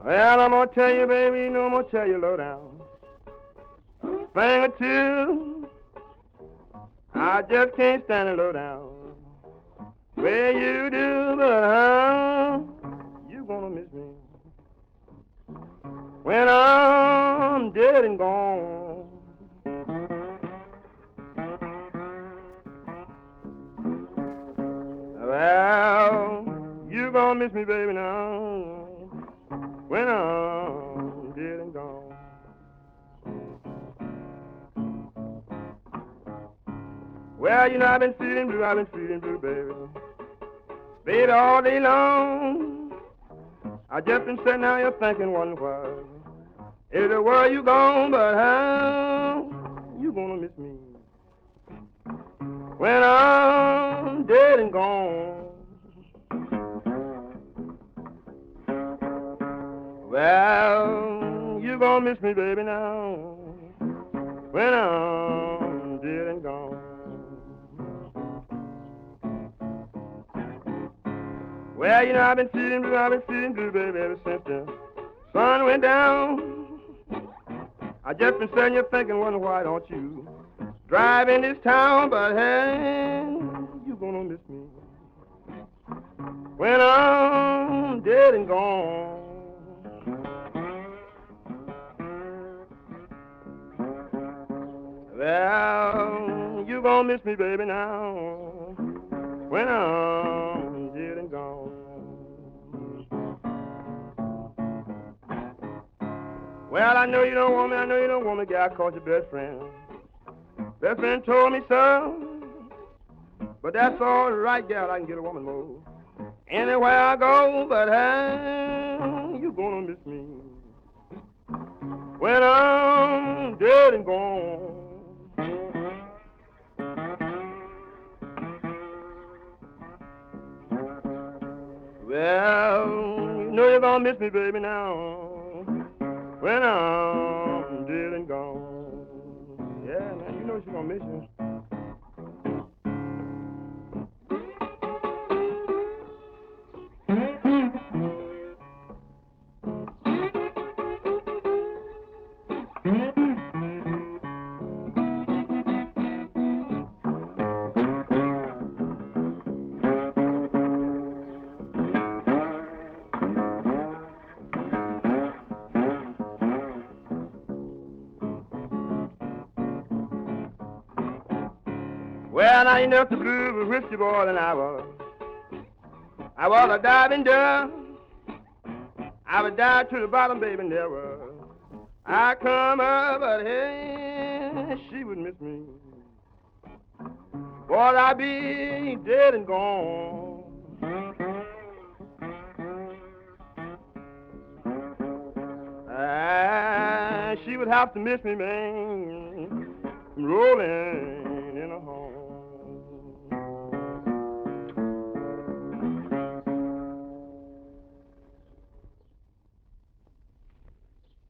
Well, I'm gonna tell you, baby, you know I'm gonna tell you low down. Thing or two, I just can't stand it low down. Well, you do, but you gonna miss me when I'm dead and gone. Well, you gonna miss me, baby, now when I'm dead and gone. Well, you know I've been feeling blue, baby. Baby, all day long. I just been sitting out here thinking, wondering why. Is the world you gone, but how you gonna miss me when I'm dead and gone? Well, you gonna miss me, baby, now when I'm dead and gone. Well, you know I've been feeling blue, baby, ever since the sun went down. I just been sitting here thinking, wondering why don't you drive in this town, but hey, you gonna miss me when I'm dead and gone. Well, you gonna miss me, baby, now when I'm dead and gone. Well, I know you don't want me, girl, I called your best friend. Best friend told me so, but that's all right, gal, I can get a woman more. Anywhere I go, but hey, you gonna miss me when I'm dead and gone. Well, you know you're gonna miss me, baby, now when I'm dead and gone. Yeah, man, you know she's gonna miss you. Well, I ain't enough to blue with whiskey boy than I was a diving down. I was down to the bottom, baby, never. I come up, but hey, she would miss me. Boy, I'd be dead and gone. She would have to miss me, man, rolling in a home.